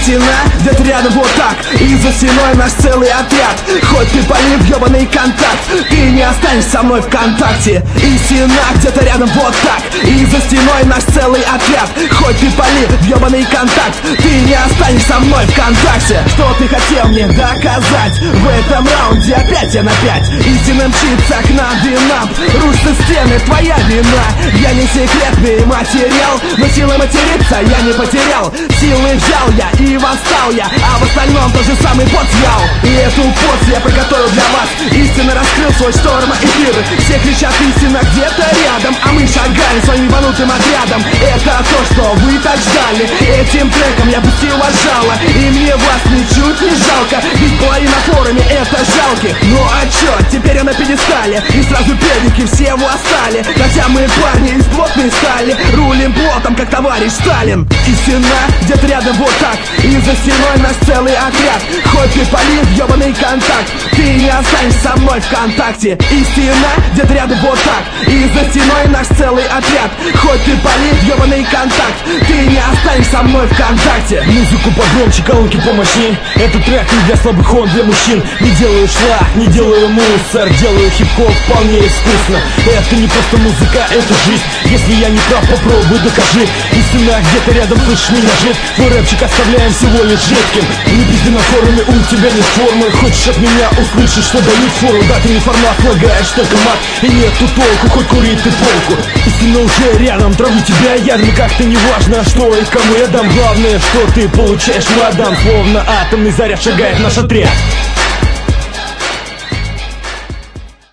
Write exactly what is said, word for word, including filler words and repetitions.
Истина где-то рядом вот так, и за стеной наш целый отряд. Хоть ты полив ёбаный контакт, ты не останешься со мной в контакте. Истина где-то рядом вот так, и за стеной наш целый отряд. Хоть ты полив ёбаный контакт, ты не останешься со мной в контакте. Что ты хотел мне доказать? В этом раунде опять я на пять. Истина мчится к нам, винам, рушатся стены, твоя вина. Я не секретный материал, но силы материться я не потерял. Силы взял я и восстал я, а в остальном тот же самый потъял. И эту пост я приготовил для вас. Истинно раскрыл свой шторм эфир. Все кричат истина где-то рядом, а мы шагаем своим ебанутым отрядом. Это то, что вы так ждали. Этим треком я пустил вас жало, и мне вас ничуть не жалко, ведь половина на форуме это жалких. Ну а чё, теперь я на пьедестале, и сразу педики все восстали. Хотя мы парни из плотной стали, рулим плотом, как товарищ Сталин. Истина где-то рядом вот так, и за стеной наш целый отряд. Хоть ты полив ёбаный контакт, ты не останешься со мной в контакте. Истина где-то рядом вот так, и за стеной наш целый отряд. Хоть ты полив ёбаный контакт, ты не останешься со мной в контакте. Музыку погромче, колонки помощнее. Этот трек не для слабых, он для мужчин. Не делаю шлак, не делаю мусор, делаю хип-хоп вполне искусно. Это не просто музыка, это жизнь. Если я не прав, попробуй докажи. Истина где-то рядом, слышишь меня, жить. Твой рэпчик оставляем всего лишь жидким. Не пизди на форуме, у тебя нет формы. Хочешь от меня услышать, что дают фору? Да, ты не формат, лагаешь только мат, и нету толку, хоть курить ты полку. Истина уже рядом, травлю тебя ядом. Как-то не важно, что и кому я дам. Главное, что ты получаешь ладом. Словно атомный заряд шагает наш отряд.